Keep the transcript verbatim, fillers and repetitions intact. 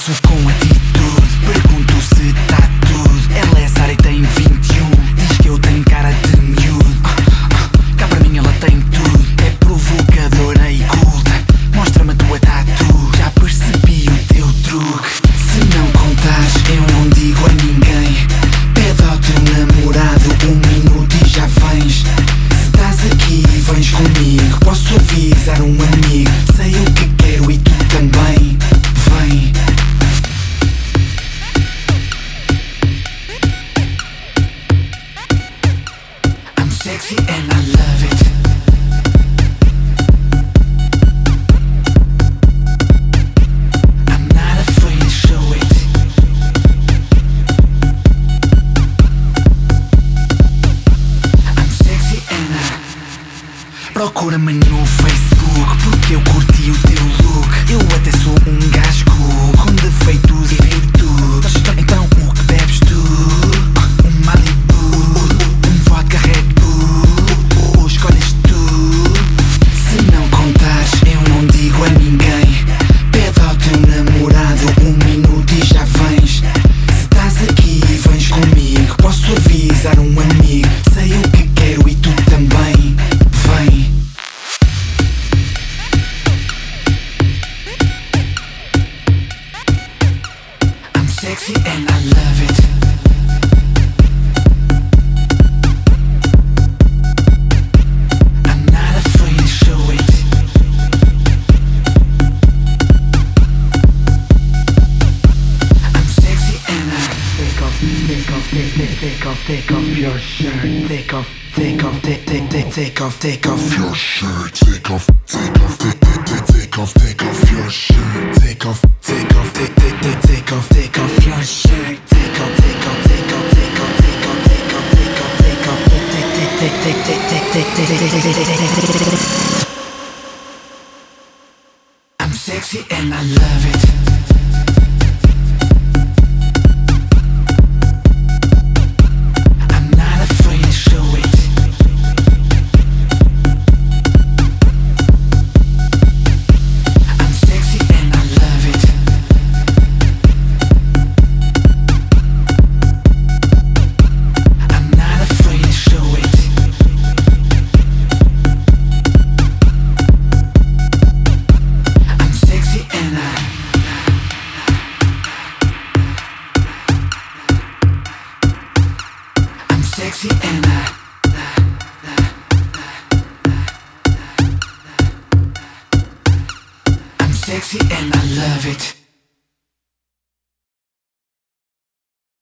faço com atitude. Pergunto se tá tudo. Ela é Sara e tem vinte e um. Diz que eu tenho cara de miúdo. ah, ah, Cá para mim ela tem tudo. É provocadora e culta. Mostra-me a tua tatu. Já percebi o teu truque. Se não contares, eu não digo a ninguém. Pede ao teu namorado um minuto e já vens. Se estás aqui e vens comigo, posso avisar um amigo. Sei o que quero e tu também. Vem. I'm sexy and I love it. I'm not afraid to show it. I'm sexy and I. Procura-me no Facebook porque eu curti o teu look. Eu até sou um gajo cool, com defeitos e virtudes. Então o que bebes tu? Um Malibu, um vodka Red Bull, ou escolhes tu? Se não contares, eu não digo a ninguém. Pede ao teu namorado um minuto e já vens. Se estás aqui e vens comigo, posso avisar um amigo. Sei o que quero e tu também. Vem. I'm sexy and I love it. I'm not afraid to show it. I'm sexy and I. Take off, take off, take, take, take off, take off your shirt. Take off, take off, take, take, take, take off, take off your shirt. Take off, take off, take, take, take, take off, take off your shirt. Take off, take off, take, take, take, take off, take off your shirt. Take off, take off, take off, take off, take off, take off, take off, take off, take, take, take, take, take, take, take, take, take, take. I'm sexy and I love it. I'm not afraid to show it. I'm sexy and I love it. I'm not afraid to show it. I'm sexy and I. I'm sexy and I. I'm sexy and I love it.